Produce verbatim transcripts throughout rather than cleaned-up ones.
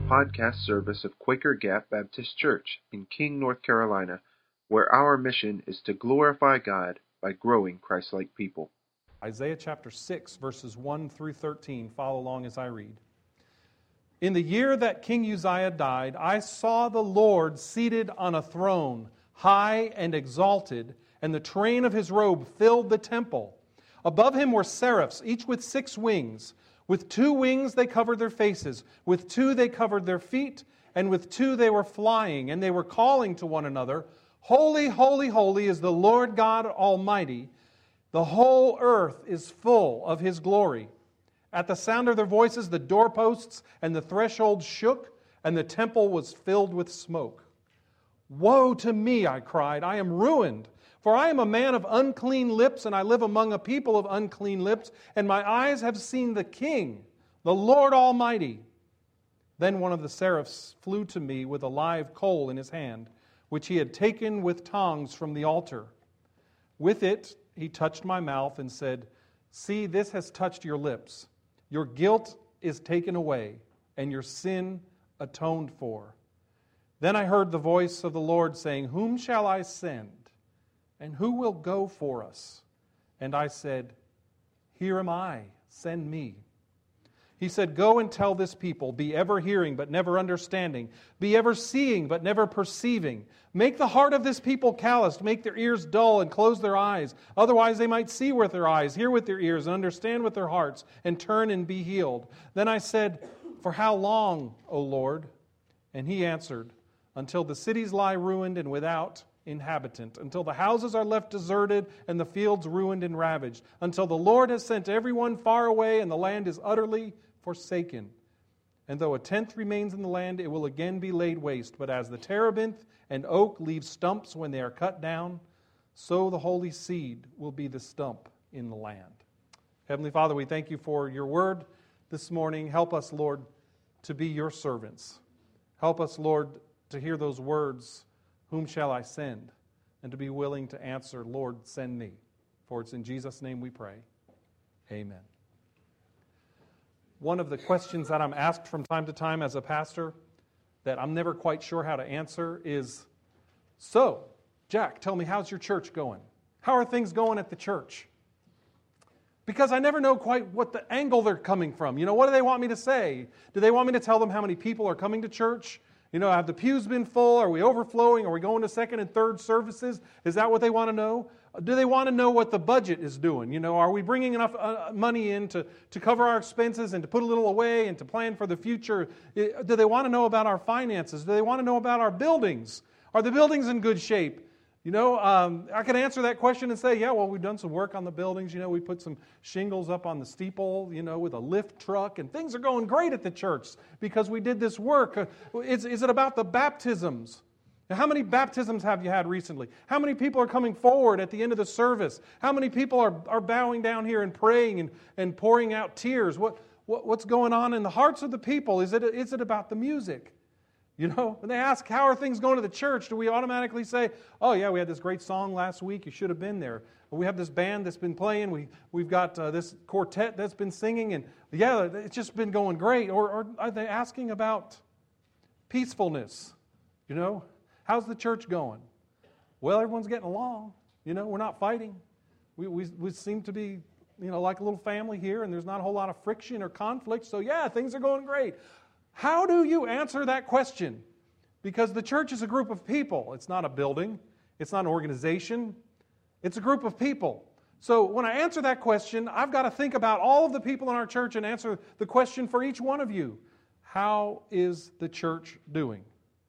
podcast service of Quaker Gap Baptist Church in King, North Carolina, where our mission is to glorify God by growing Christ-like people. Isaiah chapter six, verses one through thirteen. Follow along as I read. In the year that King Uzziah died, I saw the Lord seated on a throne, high and exalted, and the train of his robe filled the temple. Above him were seraphs, each with six wings. With two wings they covered their faces, with two they covered their feet, and with two they were flying, and they were calling to one another, Holy, holy, holy is the Lord God Almighty. The whole earth is full of His glory. At the sound of their voices, the doorposts and the threshold shook, and the temple was filled with smoke. Woe to me, I cried, I am ruined. For I am a man of unclean lips, and I live among a people of unclean lips, and my eyes have seen the King, the Lord Almighty. Then one of the seraphs flew to me with a live coal in his hand, which he had taken with tongs from the altar. With it he touched my mouth and said, See, this has touched your lips. Your guilt is taken away, and your sin atoned for. Then I heard the voice of the Lord saying, Whom shall I send? And who will go for us? And I said, Here am I, send me. He said, Go and tell this people, be ever hearing but never understanding, be ever seeing but never perceiving. Make the heart of this people calloused, make their ears dull and close their eyes. Otherwise they might see with their eyes, hear with their ears, and understand with their hearts, and turn and be healed. Then I said, For how long, O Lord? And He answered, Until the cities lie ruined and without inhabitant, until the houses are left deserted and the fields ruined and ravaged, until the Lord has sent everyone far away and the land is utterly forsaken. And though a tenth remains in the land, it will again be laid waste. But as the terebinth and oak leave stumps when they are cut down, so the holy seed will be the stump in the land. Heavenly Father, we thank You for Your word this morning. Help us, Lord, to be Your servants. Help us, Lord, to hear those words, Whom shall I send? And to be willing to answer, Lord, send me. For it's in Jesus' name we pray. Amen. One of the questions that I'm asked from time to time as a pastor that I'm never quite sure how to answer is, So, Jack, tell me, how's your church going? How are things going at the church? Because I never know quite what the angle they're coming from. You know, what do they want me to say? Do they want me to tell them how many people are coming to church? You know, have the pews been full? Are we overflowing? Are we going to second and third services? Is that what they want to know? Do they want to know what the budget is doing? You know, are we bringing enough uh, money in to, to cover our expenses and to put a little away and to plan for the future? Do they want to know about our finances? Do they want to know about our buildings? Are the buildings in good shape? You know, um, I could answer that question and say, yeah, well, we've done some work on the buildings. You know, we put some shingles up on the steeple, you know, with a lift truck, and things are going great at the church because we did this work. Uh, is, is it about the baptisms? Now, how many baptisms have you had recently? How many people are coming forward at the end of the service? How many people are, are bowing down here and praying and, and pouring out tears? What, what what's going on in the hearts of the people? Is it is it about the music? You know, when they ask, how are things going to the church, do we automatically say, oh, yeah, we had this great song last week, you should have been there. Or we have this band that's been playing, we, we've got uh, this quartet that's been singing, and yeah, it's just been going great. Or, or are they asking about peacefulness? You know, how's the church going? Well, everyone's getting along. You know, we're not fighting. We, we, we seem to be, you know, like a little family here, and there's not a whole lot of friction or conflict, so yeah, things are going great. How do you answer that question? Because the church is a group of people. It's not a building. It's not an organization. It's a group of people. So when I answer that question, I've got to think about all of the people in our church and answer the question for each one of you. How is the church doing?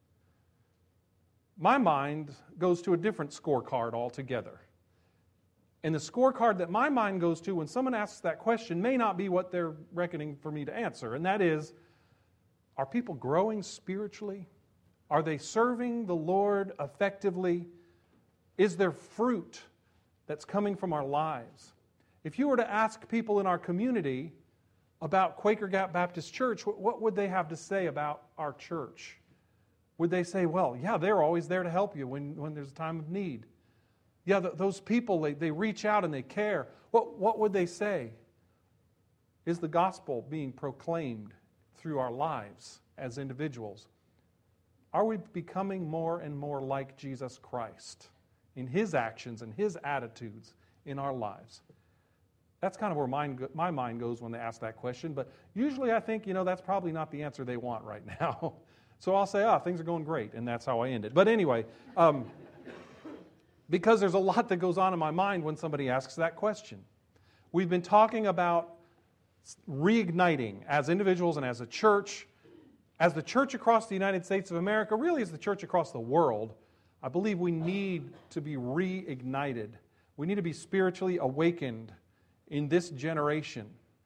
My mind goes to a different scorecard altogether. And the scorecard that my mind goes to when someone asks that question may not be what they're reckoning for me to answer. And that is, are people growing spiritually? Are they serving the Lord effectively? Is there fruit that's coming from our lives? If you were to ask people in our community about Quaker Gap Baptist Church, what would they have to say about our church? Would they say, well, yeah, they're always there to help you when, when there's a time of need? Yeah, th- those people, they, they reach out and they care. What, what would they say? Is the gospel being proclaimed through our lives as individuals. Are we becoming more and more like Jesus Christ in His actions and His attitudes in our lives? That's kind of where my, my mind goes when they ask that question. But usually I think, you know, that's probably not the answer they want right now. So I'll say, ah, things are going great, and that's how I end it. But anyway, um, because there's a lot that goes on in my mind when somebody asks that question. We've been talking about reigniting as individuals and as a church, as the church across the United States of America, really as the church across the world. I believe we need to be reignited. We need to be spiritually awakened in this generation.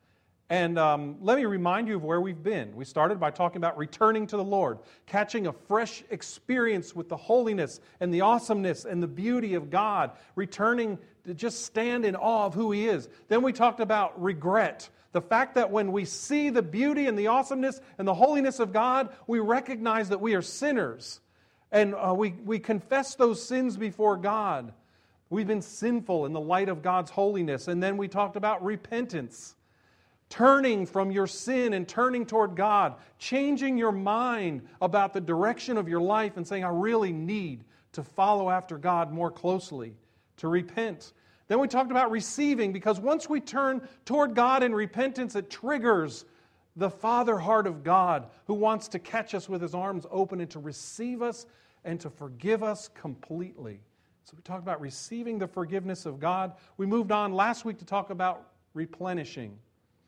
And um, let me remind you of where we've been. We started by talking about returning to the Lord, catching a fresh experience with the holiness and the awesomeness and the beauty of God, returning to just stand in awe of who He is. Then we talked about regret, the fact that when we see the beauty and the awesomeness and the holiness of God, we recognize that we are sinners. And uh, we, we confess those sins before God. We've been sinful in the light of God's holiness. And then we talked about repentance. Turning from your sin and turning toward God, changing your mind about the direction of your life and saying, I really need to follow after God more closely, to repent. Then we talked about receiving, because once we turn toward God in repentance, it triggers the Father heart of God, who wants to catch us with His arms open and to receive us and to forgive us completely. So we talked about receiving the forgiveness of God. We moved on last week to talk about replenishing.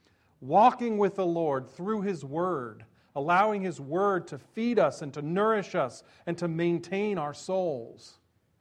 Walking with the Lord through His Word, allowing His Word to feed us and to nourish us and to maintain our souls.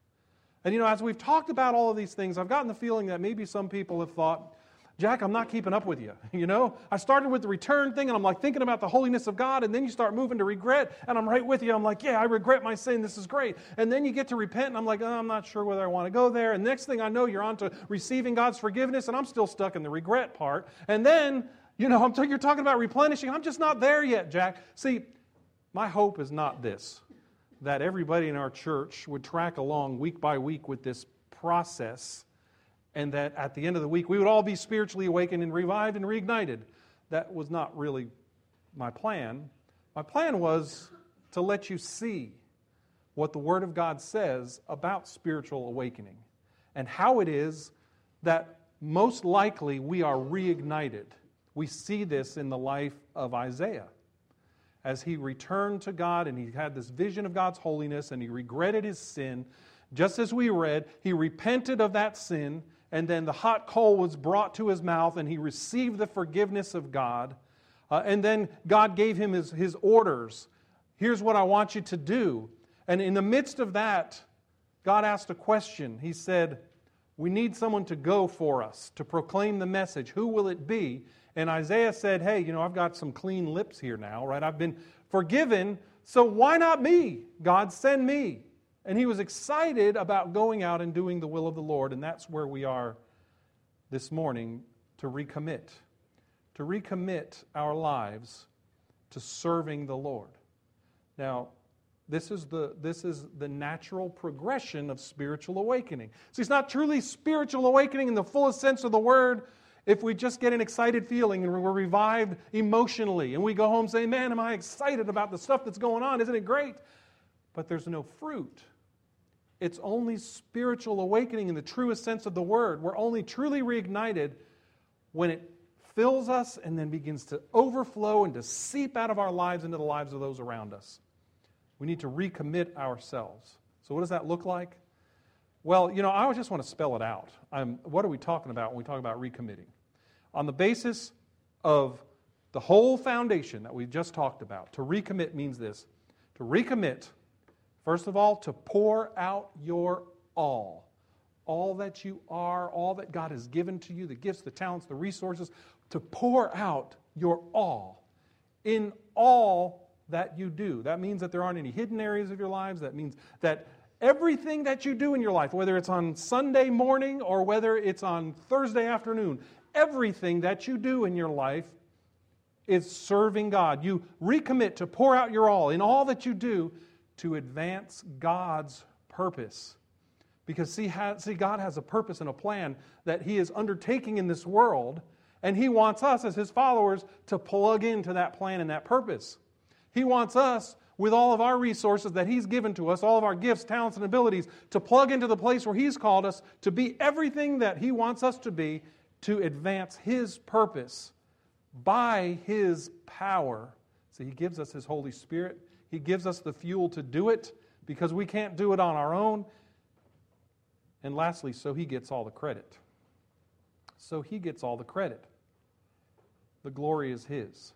And you know, as we've talked about all of these things, I've gotten the feeling that maybe some people have thought, Jack, I'm not keeping up with you. You know, I started with the return thing and I'm like thinking about the holiness of God, and then you start moving to regret and I'm right with you. I'm like, yeah, I regret my sin. This is great. And then you get to repent and I'm like, oh, I'm not sure whether I want to go there. And next thing I know, you're on to receiving God's forgiveness and I'm still stuck in the regret part. And then You know, I'm t- you're talking about replenishing. I'm just not there yet, Jack. See, my hope is not this, that everybody in our church would track along week by week with this process, and that at the end of the week we would all be spiritually awakened and revived and reignited. That was not really my plan. My plan was to let you see what the Word of God says about spiritual awakening and how it is that most likely we are reignited. We see this in the life of Isaiah. As he returned to God and he had this vision of God's holiness and he regretted his sin, just as we read, he repented of that sin, and then the hot coal was brought to his mouth and he received the forgiveness of God. Uh, and then God gave him his, his orders. Here's what I want you to do. And in the midst of that, God asked a question. He said, we need someone to go for us, to proclaim the message. Who will it be? And Isaiah said, hey, you know, I've got some clean lips here now, right? I've been forgiven, so why not me? God, send me. And he was excited about going out and doing the will of the Lord, and that's where we are this morning, to recommit. To recommit our lives to serving the Lord. Now, this is the this is the natural progression of spiritual awakening. See, it's not truly spiritual awakening in the fullest sense of the word if we just get an excited feeling and we're revived emotionally and we go home saying, man, am I excited about the stuff that's going on? Isn't it great? But there's no fruit. It's only spiritual awakening in the truest sense of the word. We're only truly reignited when it fills us and then begins to overflow and to seep out of our lives into the lives of those around us. We need to recommit ourselves. So what does that look like? Well, you know, I just want to spell it out. Um, what are we talking about when we talk about recommitting? On the basis of the whole foundation that we just talked about, to recommit means this. To recommit, first of all, to pour out your all. All that you are, all that God has given to you, the gifts, the talents, the resources, to pour out your all in all that you do. That means that there aren't any hidden areas of your lives. That means that everything that you do in your life, whether it's on Sunday morning or whether it's on Thursday afternoon, everything that you do in your life is serving God. You recommit to pour out your all in all that you do to advance God's purpose. Because see, see, God has a purpose and a plan that He is undertaking in this world, And He wants us as His followers to plug into that plan and that purpose. He wants us, with all of our resources that He's given to us, all of our gifts, talents, and abilities, to plug into the place where He's called us to be everything that He wants us to be, to advance His purpose by His power. So He gives us His Holy Spirit. He gives us the fuel to do it because we can't do it on our own. And lastly, so He gets all the credit. So He gets all the credit. The glory is His.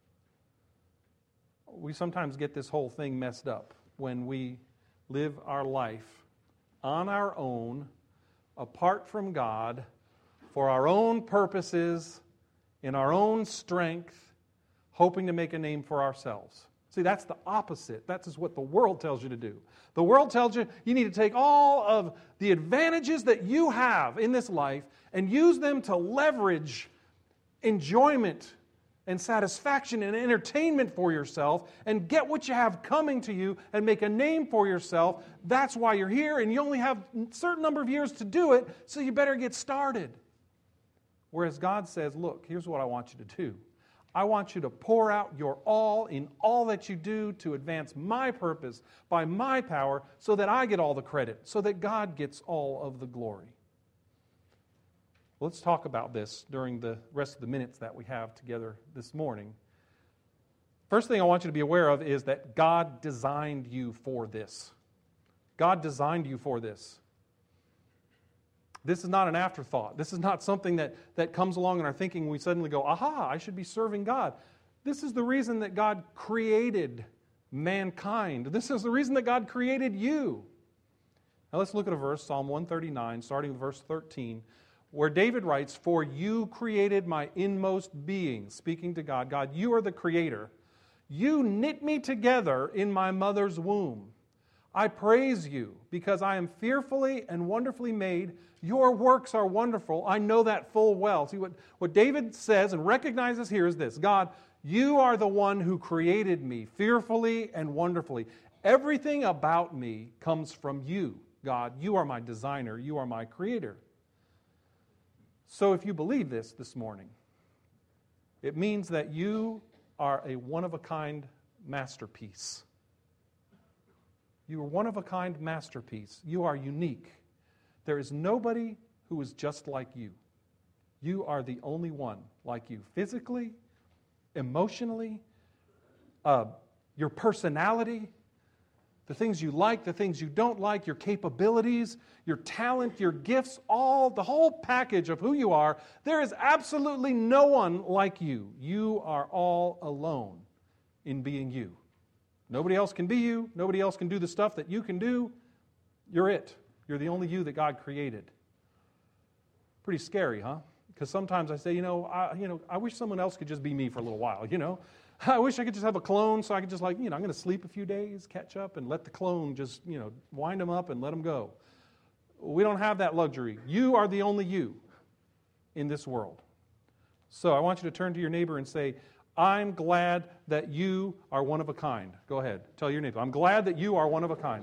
We sometimes get this whole thing messed up when we live our life on our own, apart from God, for our own purposes, in our own strength, hoping to make a name for ourselves. See, that's the opposite. That is what the world tells you to do. The world tells you you need to take all of the advantages that you have in this life and use them to leverage enjoyment and satisfaction and entertainment for yourself and get what you have coming to you and make a name for yourself. That's why you're here, and you only have a certain number of years to do it, so you better get started. Whereas God says, look, here's what I want you to do. I want you to pour out your all in all that you do to advance my purpose by my power so that I get all the credit, so that God gets all of the glory. Let's talk about this during the rest of the minutes that we have together this morning. First thing I want you to be aware of is that God designed you for this. God designed you for this. This is not an afterthought. This is not something that, that comes along in our thinking and we suddenly go, aha, I should be serving God. This is the reason that God created mankind. This is the reason that God created you. Now let's look at a verse, Psalm one thirty-nine, starting with verse thirteen, where David writes, for you created my inmost being, speaking to God. God, you are the creator. You knit me together in my mother's womb. I praise you because I am fearfully and wonderfully made. Your works are wonderful. I know that full well. See, what, what David says and recognizes here is this. God, you are the one who created me fearfully and wonderfully. Everything about me comes from you, God. You are my designer. You are my creator. So if you believe this this morning, it means that you are a one-of-a-kind masterpiece. You are one-of-a-kind masterpiece. You are unique. There is nobody who is just like you. You are the only one like you. Physically, emotionally, uh, your personality, the things you like, the things you don't like, your capabilities, your talent, your gifts, all, the whole package of who you are, there is absolutely no one like you. You are all alone in being you. Nobody else can be you. Nobody else can do the stuff that you can do. You're it. You're the only you that God created. Pretty scary, huh? Because sometimes I say, you know, I, you know, I wish someone else could just be me for a little while, you know. I wish I could just have a clone so I could just like, you know, I'm going to sleep a few days, catch up, and let the clone just, you know, wind them up and let them go. We don't have that luxury. You are the only you in this world. So I want you to turn to your neighbor and say, I'm glad that you are one of a kind. Go ahead. Tell your neighbor, I'm glad that you are one of a kind.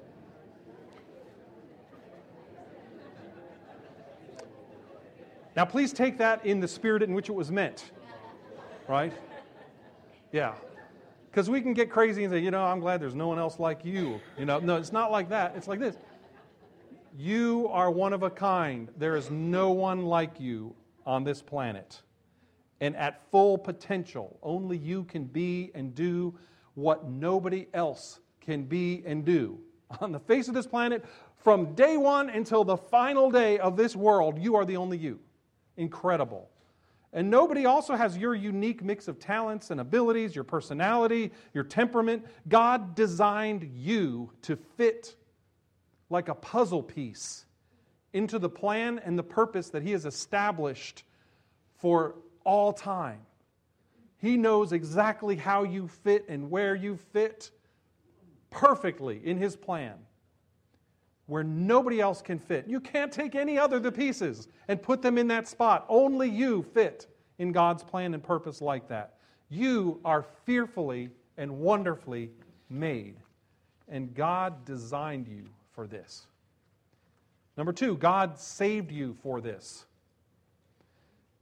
Now, please take that in the spirit in which it was meant. Right? Yeah. Because we can get crazy and say, you know, I'm glad there's no one else like you. You know, no, it's not like that. It's like this. You are one of a kind. There is no one like you on this planet. And at full potential, only you can be and do what nobody else can be and do. On the face of this planet, from day one until the final day of this world, you are the only you. Incredible. And nobody also has your unique mix of talents and abilities, your personality, your temperament. God designed you to fit like a puzzle piece into the plan and the purpose that He has established for all time. He knows exactly how you fit and where you fit perfectly in His plan, where nobody else can fit. You can't take any other of the pieces and put them in that spot. Only you fit in God's plan and purpose like that. You are fearfully and wonderfully made, and God designed you for this. Number two, God saved you for this.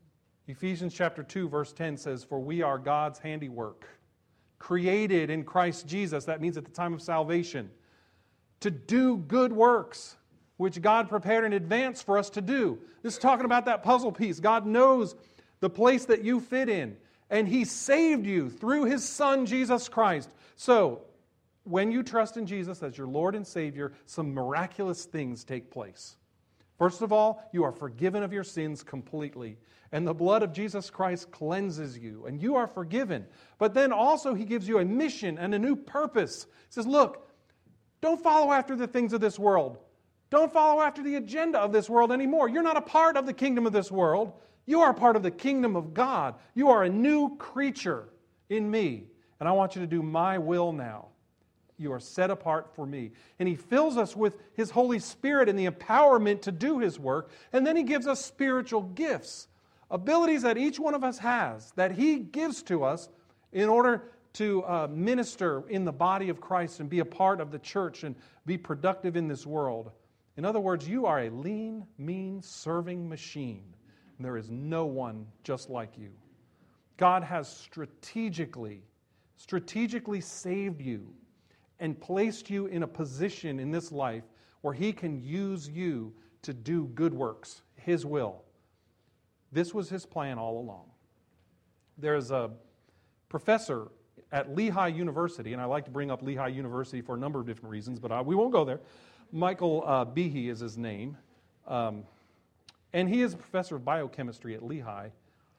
Ephesians chapter two, verse ten says, "For we are God's handiwork, created in Christ Jesus," that means at the time of salvation, "to do good works, which God prepared in advance for us to do." This is talking about that puzzle piece. God knows the place that you fit in, and He saved you through His Son, Jesus Christ. So, when you trust in Jesus as your Lord and Savior, some miraculous things take place. First of all, you are forgiven of your sins completely. And the blood of Jesus Christ cleanses you. And you are forgiven. But then also He gives you a mission and a new purpose. He says, look, don't follow after the things of this world. Don't follow after the agenda of this world anymore. You're not a part of the kingdom of this world. You are a part of the kingdom of God. You are a new creature in me. And I want you to do my will now. You are set apart for me. And He fills us with His Holy Spirit and the empowerment to do His work. And then He gives us spiritual gifts, abilities that each one of us has, that He gives to us in order to uh, minister in the body of Christ and be a part of the church and be productive in this world. In other words, you are a lean, mean, serving machine. And there is no one just like you. God has strategically, strategically saved you and placed you in a position in this life where He can use you to do good works, His will. This was His plan all along. There's a professor at Lehigh University, and I like to bring up Lehigh University for a number of different reasons, but I, we won't go there. Michael uh, Behe is his name, um, and he is a professor of biochemistry at Lehigh,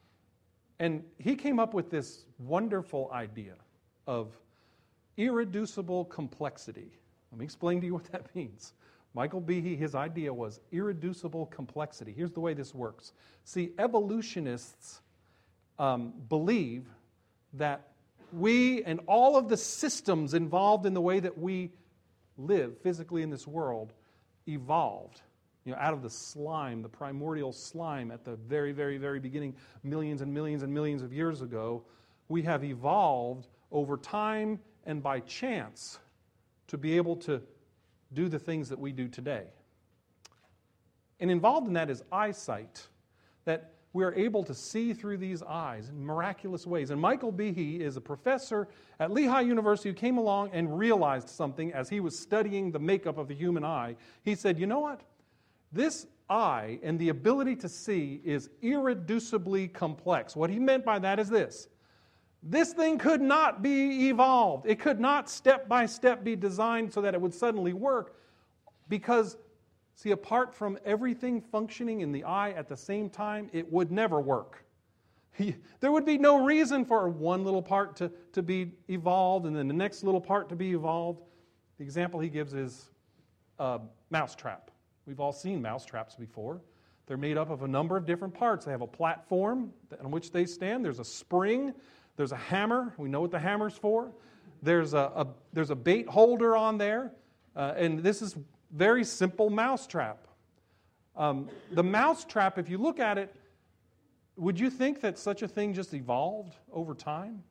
and he came up with this wonderful idea of irreducible complexity. Let me explain to you what that means. Michael Behe, his idea was irreducible complexity. Here's the way this works. See, evolutionists um, believe that we and all of the systems involved in the way that we live physically in this world evolved, you know, out of the slime, the primordial slime at the very, very, very beginning, millions and millions and millions of years ago. We have evolved over time and by chance to be able to do the things that we do today. And involved in that is eyesight, that we're able to see through these eyes in miraculous ways. And Michael Behe is a professor at Lehigh University who came along and realized something as he was studying the makeup of the human eye. He said, you know what? This eye and the ability to see is irreducibly complex. What he meant by that is this. This thing could not be evolved. It could not step by step be designed so that it would suddenly work because, see, apart from everything functioning in the eye at the same time, it would never work. There would be no reason for one little part to, to be evolved and then the next little part to be evolved. The example he gives is a mousetrap. We've all seen mousetraps before. They're made up of a number of different parts. They have a platform on which they stand. There's a spring. There's a hammer. We know what the hammer's for. There's a, a, there's a bait holder on there. Uh, and this is very simple mousetrap. Um, the mousetrap, if you look at it, would you think that such a thing just evolved over time?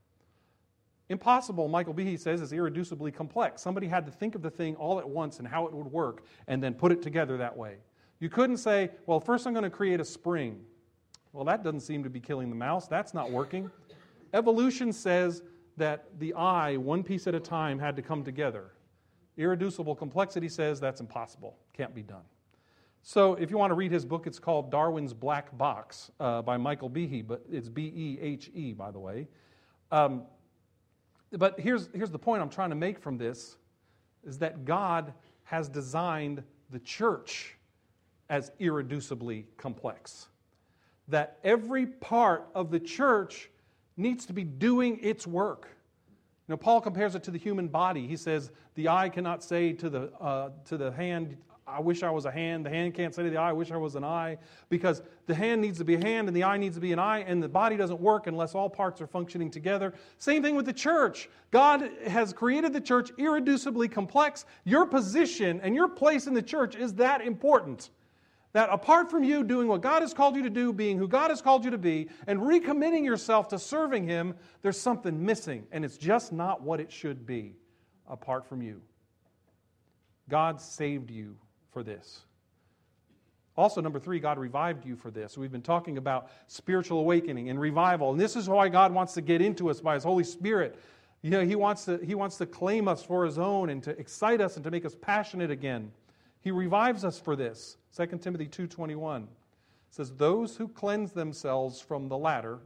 Impossible, Michael Behe says, is irreducibly complex. Somebody had to think of the thing all at once and how it would work and then put it together that way. You couldn't say, well, first I'm going to create a spring. Well, that doesn't seem to be killing the mouse. That's not working. Evolution says that the eye, one piece at a time, had to come together. Irreducible complexity says that's impossible. Can't be done. So if you want to read his book, it's called Darwin's Black Box uh, by Michael Behe, but it's B E H E, by the way. Um, but here's, here's the point I'm trying to make from this, is that God has designed the church as irreducibly complex. That every part of the church needs to be doing its work. You know, Paul compares it to the human body. He says, the eye cannot say to the uh, to the hand, I wish I was a hand. The hand can't say to the eye, I wish I was an eye. Because the hand needs to be a hand and the eye needs to be an eye, and the body doesn't work unless all parts are functioning together. Same thing with the church. God has created the church irreducibly complex. Your position and your place in the church is that important. That apart from you doing what God has called you to do, being who God has called you to be, and recommitting yourself to serving Him, there's something missing, and it's just not what it should be apart from you. God saved you for this. Also, number three, God revived you for this. We've been talking about spiritual awakening and revival, and this is why God wants to get into us by His Holy Spirit. You know, He wants to, He wants to claim us for His own and to excite us and to make us passionate again. He revives us for this. Second Timothy two twenty-one says, those who cleanse themselves from the latter,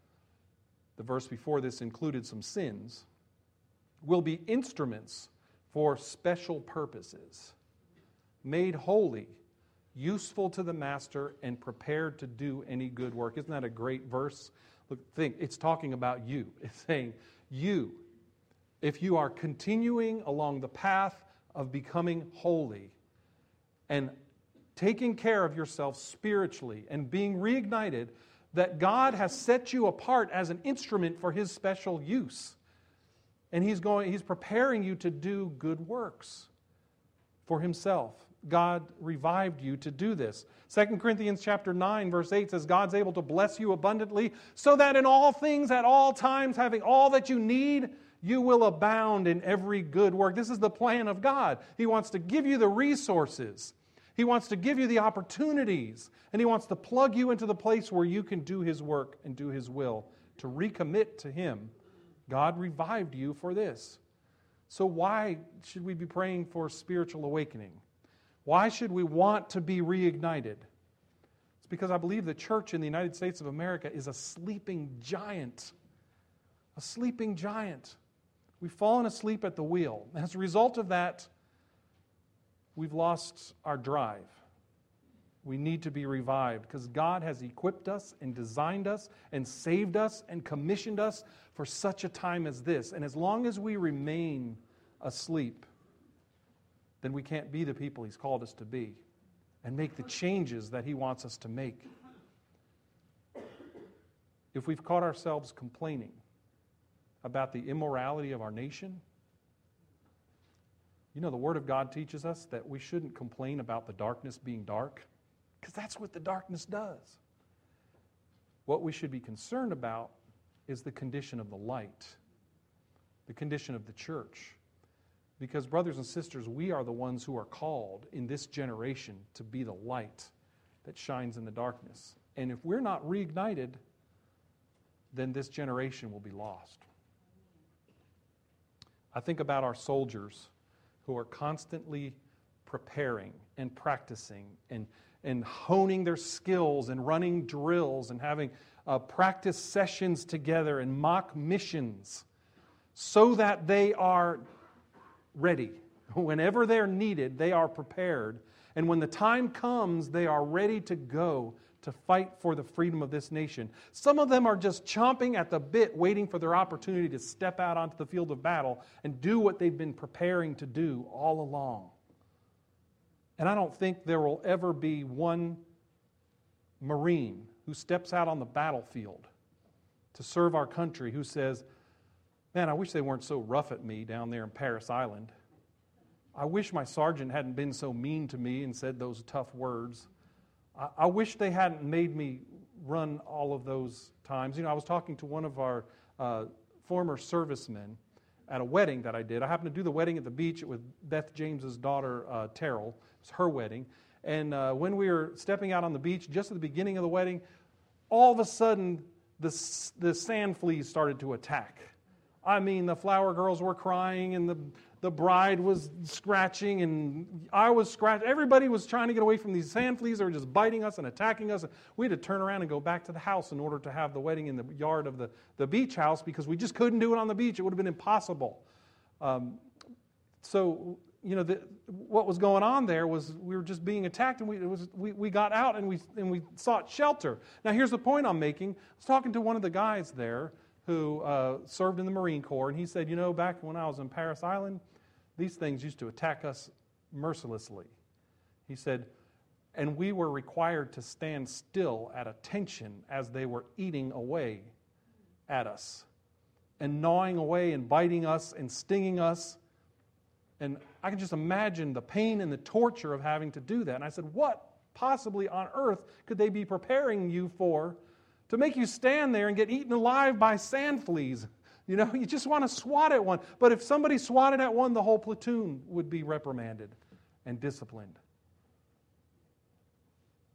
the verse before this included some sins, will be instruments for special purposes, made holy, useful to the master, and prepared to do any good work. Isn't that a great verse? Look, think, it's talking about you. It's saying, you, if you are continuing along the path of becoming holy and taking care of yourself spiritually and being reignited, that God has set you apart as an instrument for His special use. And He's going, He's preparing you to do good works for Himself. God revived you to do this. Second Corinthians chapter nine, verse eight says, God's able to bless you abundantly, so that in all things, at all times, having all that you need, you will abound in every good work. This is the plan of God. He wants to give you the resources. He wants to give you the opportunities. And He wants to plug you into the place where you can do His work and do His will, to recommit to Him. God revived you for this. So why should we be praying for spiritual awakening? Why should we want to be reignited? It's because I believe the church in the United States of America is a sleeping giant. A sleeping giant. We've fallen asleep at the wheel. As a result of that, we've lost our drive. We need to be revived because God has equipped us and designed us and saved us and commissioned us for such a time as this. And as long as we remain asleep, then we can't be the people He's called us to be and make the changes that He wants us to make. If we've caught ourselves complaining about the immorality of our nation, you know, the Word of God teaches us that we shouldn't complain about the darkness being dark, because that's what the darkness does. What we should be concerned about is the condition of the light, the condition of the church. Because, brothers and sisters, we are the ones who are called in this generation to be the light that shines in the darkness. And if we're not reignited, then this generation will be lost. I think about our soldiers who are constantly preparing and practicing and, and honing their skills and running drills and having uh, practice sessions together and mock missions so that they are ready. Whenever they're needed, they are prepared. And when the time comes, they are ready to go to fight for the freedom of this nation. Some of them are just chomping at the bit, waiting for their opportunity to step out onto the field of battle and do what they've been preparing to do all along. And I don't think there will ever be one Marine who steps out on the battlefield to serve our country who says, man, I wish they weren't so rough at me down there in Parris Island. I wish my sergeant hadn't been so mean to me and said those tough words. I, I wish they hadn't made me run all of those times. You know, I was talking to one of our uh, former servicemen at a wedding that I did. I happened to do the wedding at the beach with Beth James's daughter, uh, Terrell. It was her wedding. And uh, when we were stepping out on the beach, just at the beginning of the wedding, all of a sudden, the, the sand fleas started to attack. I mean, the flower girls were crying, and the, the bride was scratching, and I was scratching. Everybody was trying to get away from these sand fleas. They were just biting us and attacking us. We had to turn around and go back to the house in order to have the wedding in the yard of the, the beach house because we just couldn't do it on the beach. It would have been impossible. Um, so, you know, the, what was going on there was we were just being attacked, and we, it was, we, we got out and we, and we sought shelter. Now, here's the point I'm making. I was talking to one of the guys there who uh, served in the Marine Corps, and he said, you know, back when I was in Parris Island, these things used to attack us mercilessly. He said, and we were required to stand still at attention as they were eating away at us and gnawing away and biting us and stinging us. And I can just imagine the pain and the torture of having to do that. And I said, what possibly on earth could they be preparing you for to make you stand there and get eaten alive by sand fleas? You know, you just want to swat at one. But if somebody swatted at one, the whole platoon would be reprimanded and disciplined.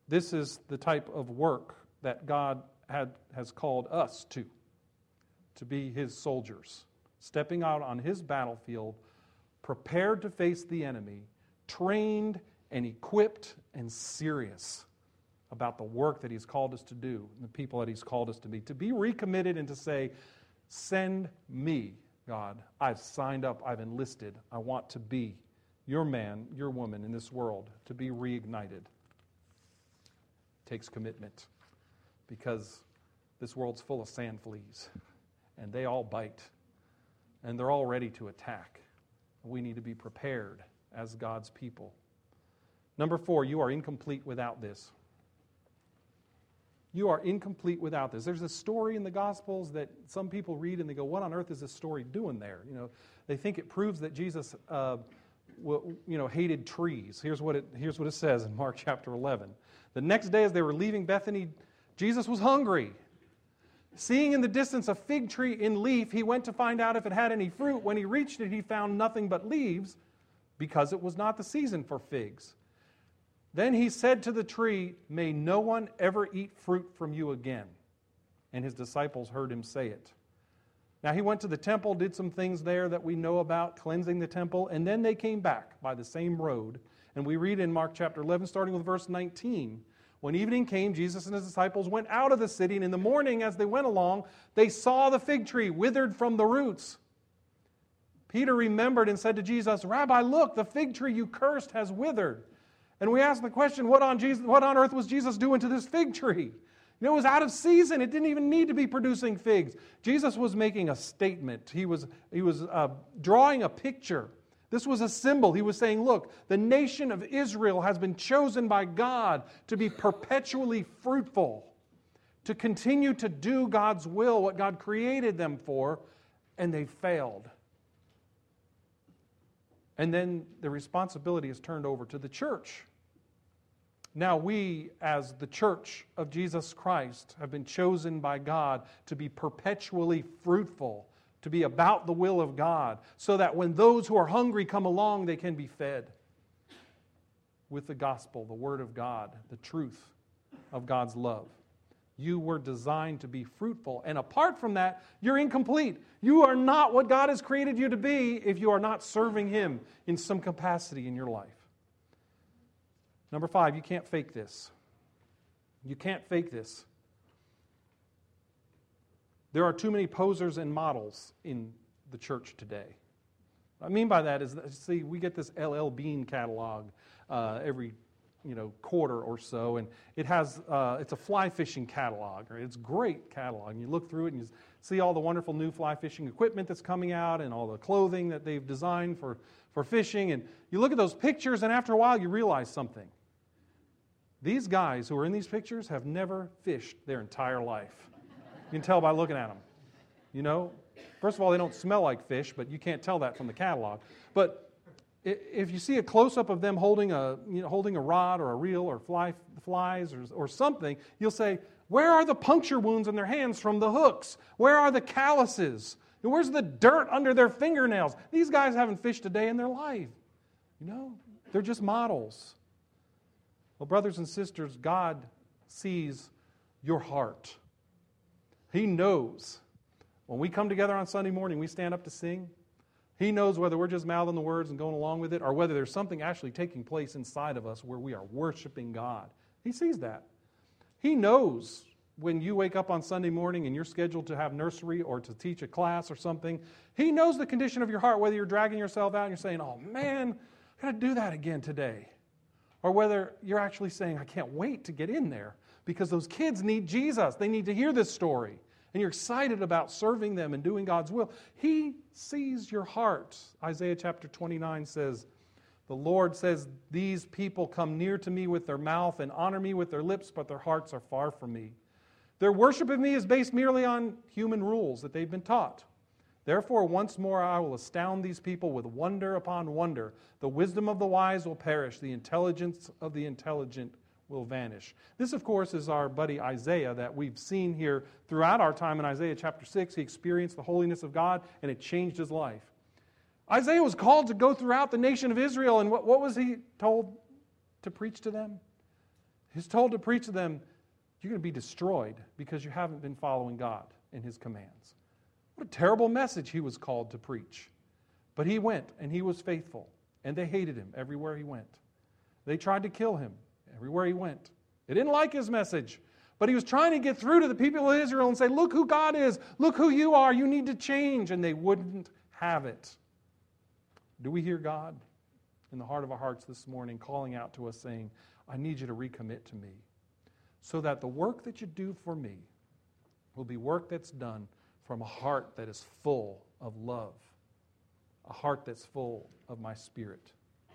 This is the type of work that God had, has called us to, to be His soldiers, stepping out on His battlefield, prepared to face the enemy, trained and equipped and serious about the work that He's called us to do, and the people that He's called us to be. To be recommitted and to say, send me, God. I've signed up. I've enlisted. I want to be your man, your woman in this world, to be reignited. It takes commitment, because this world's full of sand fleas, and they all bite, and they're all ready to attack. We need to be prepared as God's people. Number four, you are incomplete without this. You are incomplete without this. There's a story in the Gospels that some people read and they go, what on earth is this story doing there? You know, they think it proves that Jesus uh, w- you know, hated trees. Here's what it, here's what it says in Mark chapter eleven. The next day as they were leaving Bethany, Jesus was hungry. Seeing in the distance a fig tree in leaf, he went to find out if it had any fruit. When he reached it, he found nothing but leaves, because it was not the season for figs. Then he said to the tree, may no one ever eat fruit from you again. And his disciples heard him say it. Now he went to the temple, did some things there that we know about, cleansing the temple, and then they came back by the same road. And we read in Mark chapter eleven, starting with verse nineteen, when evening came, Jesus and his disciples went out of the city, and in the morning as they went along, they saw the fig tree withered from the roots. Peter remembered and said to Jesus, Rabbi, look, the fig tree you cursed has withered. And we asked the question, what on, Jesus, what on earth was Jesus doing to this fig tree? You know, it was out of season. It didn't even need to be producing figs. Jesus was making a statement. He was, he was uh, drawing a picture. This was a symbol. He was saying, look, the nation of Israel has been chosen by God to be perpetually fruitful, to continue to do God's will, what God created them for, and they failed. And then the responsibility is turned over to the church. Now we, as the church of Jesus Christ, have been chosen by God to be perpetually fruitful, to be about the will of God, so that when those who are hungry come along, they can be fed with the gospel, the word of God, the truth of God's love. You were designed to be fruitful, and apart from that, you're incomplete. You are not what God has created you to be if you are not serving Him in some capacity in your life. Number five, you can't fake this. You can't fake this. There are too many posers and models in the church today. What I mean by that is, see, we get this L L Bean catalog uh, every you know, quarter or so, and it has, uh, it's a fly fishing catalog. Right? It's a great catalog. And you look through it and you see all the wonderful new fly fishing equipment that's coming out and all the clothing that they've designed for, for fishing. And you look at those pictures, and after a while you realize something. These guys who are in these pictures have never fished their entire life. You can tell by looking at them. You know, first of all, they don't smell like fish, but you can't tell that from the catalog. But if you see a close-up of them holding a, you know, holding a rod or a reel or fly, flies or, or something, you'll say, where are the puncture wounds in their hands from the hooks? Where are the calluses? Where's the dirt under their fingernails? These guys haven't fished a day in their life. You know, they're just models. Well, brothers and sisters, God sees your heart. He knows. When we come together on Sunday morning, we stand up to sing. He knows whether we're just mouthing the words and going along with it, or whether there's something actually taking place inside of us where we are worshiping God. He sees that. He knows when you wake up on Sunday morning and you're scheduled to have nursery or to teach a class or something. He knows the condition of your heart, whether you're dragging yourself out and you're saying, oh man, I got to do that again today. Or whether you're actually saying, I can't wait to get in there because those kids need Jesus. They need to hear this story. And you're excited about serving them and doing God's will. He sees your heart. Isaiah chapter twenty-nine says, the Lord says, these people come near to me with their mouth and honor me with their lips, but their hearts are far from me. Their worship of me is based merely on human rules that they've been taught. Therefore, once more I will astound these people with wonder upon wonder. The wisdom of the wise will perish. The intelligence of the intelligent will vanish. This, of course, is our buddy Isaiah that we've seen here throughout our time in Isaiah chapter six. He experienced the holiness of God, and it changed his life. Isaiah was called to go throughout the nation of Israel, and what, what was he told to preach to them? He's told to preach to them, you're going to be destroyed because you haven't been following God and His commands. What a terrible message he was called to preach. But he went, and he was faithful, and they hated him everywhere he went. They tried to kill him everywhere he went. They didn't like his message, but he was trying to get through to the people of Israel and say, look who God is, look who you are, you need to change, and they wouldn't have it. Do we hear God in the heart of our hearts this morning calling out to us saying, I need you to recommit to me so that the work that you do for me will be work that's done from a heart that is full of love, a heart that's full of my Spirit.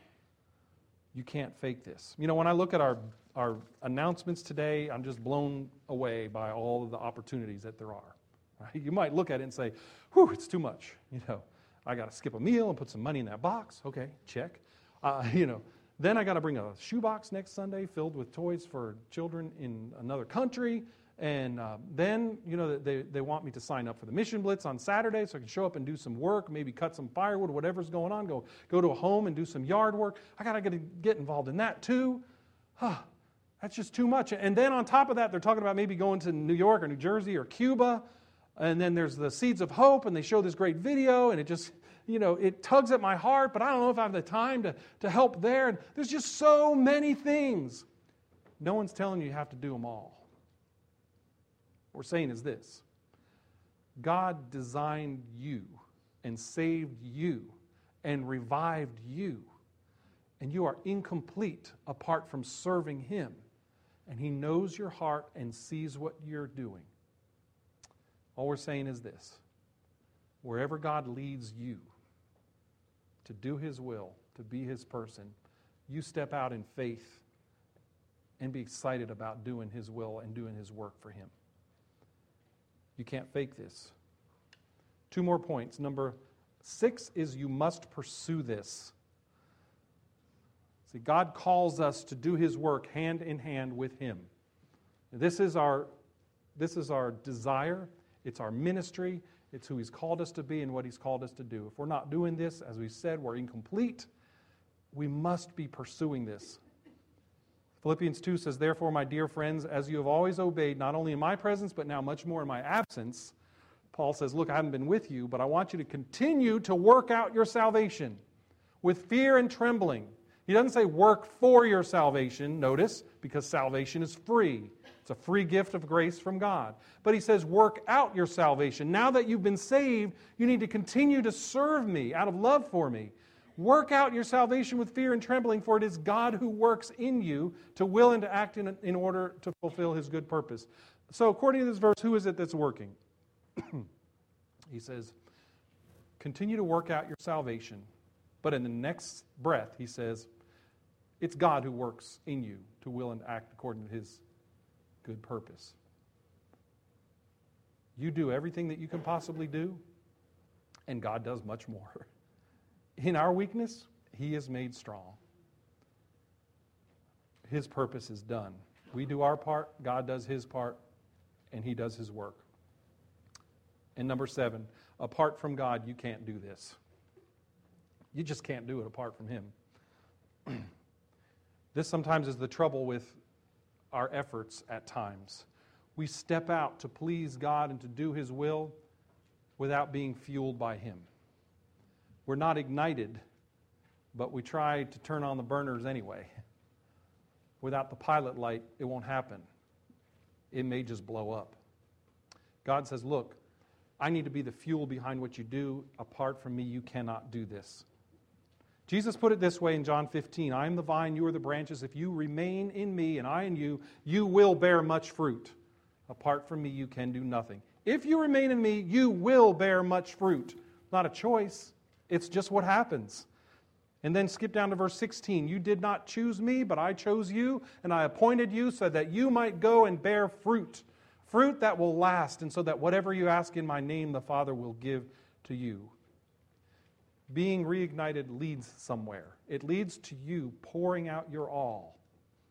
You can't fake this. You know, when I look at our, our announcements today, I'm just blown away by all of the opportunities that there are. Right? You might look at it and say, whew, it's too much. You know, I got to skip a meal and put some money in that box. Okay, check. Uh, you know, then I got to bring a shoebox next Sunday filled with toys for children in another country. And uh, then, you know, they, they want me to sign up for the Mission Blitz on Saturday so I can show up and do some work, maybe cut some firewood, whatever's going on, go go to a home and do some yard work. I got to get involved in that too. Huh, that's just too much. And then on top of that, they're talking about maybe going to New York or New Jersey or Cuba. And then there's the Seeds of Hope, and they show this great video, and it just, you know, it tugs at my heart, but I don't know if I have the time to, to help there. And there's just so many things. No one's telling you you have to do them all. What we're saying is this: God designed you and saved you and revived you, and you are incomplete apart from serving Him. And He knows your heart and sees what you're doing. All we're saying is this: wherever God leads you to do His will, to be His person, you step out in faith and be excited about doing His will and doing His work for Him. You can't fake this. Two more points. Number six is you must pursue this. See, God calls us to do His work hand in hand with Him. This is our, this is our desire. It's our ministry. It's who He's called us to be and what He's called us to do. If we're not doing this, as we said, we're incomplete. We must be pursuing this. Philippians two says, therefore, my dear friends, as you have always obeyed, not only in my presence, but now much more in my absence, Paul says, look, I haven't been with you, but I want you to continue to work out your salvation with fear and trembling. He doesn't say work for your salvation, notice, because salvation is free. It's a free gift of grace from God. But he says work out your salvation. Now that you've been saved, you need to continue to serve me out of love for me. Work out your salvation with fear and trembling, for it is God who works in you to will and to act in, in order to fulfill His good purpose. So according to this verse, who is it that's working? He says, continue to work out your salvation. But in the next breath, he says, it's God who works in you to will and act according to His good purpose. You do everything that you can possibly do, and God does much more. In our weakness, He is made strong. His purpose is done. We do our part, God does His part, and He does His work. And number seven, apart from God, you can't do this. You just can't do it apart from Him. This sometimes is the trouble with our efforts at times. We step out to please God and to do His will without being fueled by Him. We're not ignited, but we try to turn on the burners anyway. Without the pilot light, it won't happen. It may just blow up. God says, look, I need to be the fuel behind what you do. Apart from me, you cannot do this. Jesus put it this way in John fifteen, I am the vine, you are the branches. If you remain in me and I in you, you will bear much fruit. Apart from me, you can do nothing. If you remain in me, you will bear much fruit. Not a choice. It's just what happens. And then skip down to verse sixteen. You did not choose me, but I chose you, and I appointed you so that you might go and bear fruit. Fruit that will last, and so that whatever you ask in my name, the Father will give to you. Being reignited leads somewhere. It leads to you pouring out your all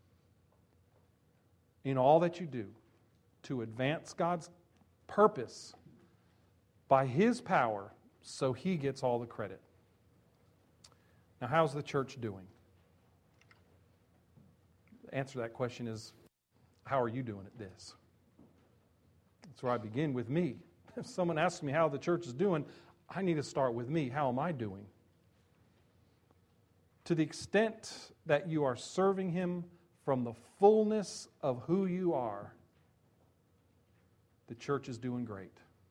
in all that you do to advance God's purpose by His power, so He gets all the credit. Now, how's the church doing? The answer to that question is, how are you doing at this? That's where I begin, with me. If someone asks me how the church is doing, I need to start with me. How am I doing? To the extent that you are serving Him from the fullness of who you are, the church is doing great.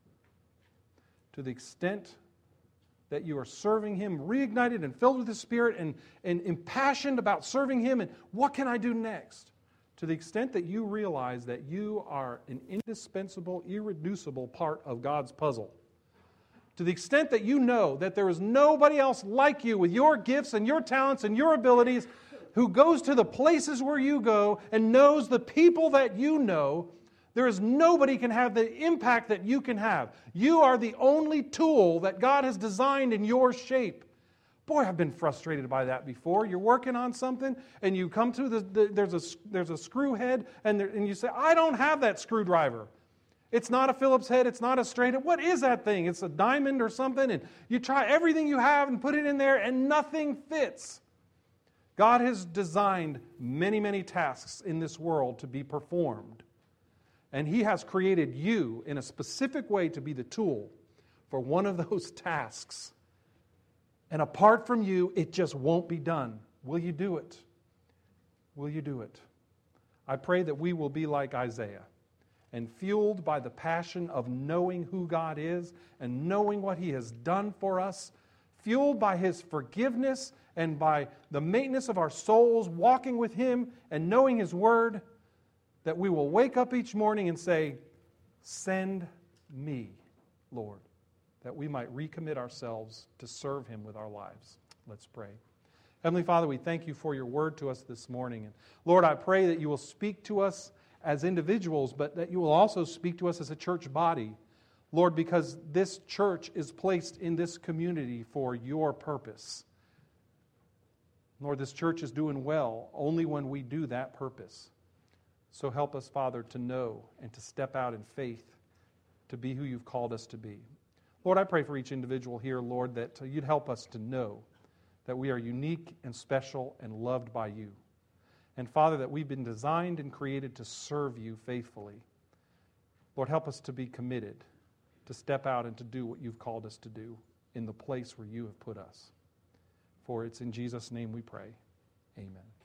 To the extent that you are serving Him, reignited and filled with the Spirit and, and impassioned about serving Him and what can I do next? To the extent that you realize that you are an indispensable, irreducible part of God's puzzle. To the extent that you know that there is nobody else like you with your gifts and your talents and your abilities who goes to the places where you go and knows the people that you know, there is nobody can have the impact that you can have. You are the only tool that God has designed in your shape. Boy, I've been frustrated by that before. You're working on something and you come to the, the there's a there's a screw head and there, and you say, I don't have that screwdriver. It's not a Phillips head. It's not a straight head. What is that thing? It's a diamond or something. And you try everything you have and put it in there and nothing fits. God has designed many, many tasks in this world to be performed. And He has created you in a specific way to be the tool for one of those tasks. And apart from you, it just won't be done. Will you do it? Will you do it? I pray that we will be like Isaiah and fueled by the passion of knowing who God is and knowing what He has done for us, fueled by His forgiveness and by the maintenance of our souls, walking with Him and knowing His Word, that we will wake up each morning and say, send me, Lord, that we might recommit ourselves to serve Him with our lives. Let's pray. Heavenly Father, we thank You for Your Word to us this morning. And Lord, I pray that You will speak to us as individuals, but that You will also speak to us as a church body. Lord, because this church is placed in this community for Your purpose. Lord, this church is doing well only when we do that purpose. So help us, Father, to know and to step out in faith to be who You've called us to be. Lord, I pray for each individual here, Lord, that You'd help us to know that we are unique and special and loved by You. And Father, that we've been designed and created to serve You faithfully. Lord, help us to be committed to step out and to do what You've called us to do in the place where You have put us. For it's in Jesus' name we pray. Amen.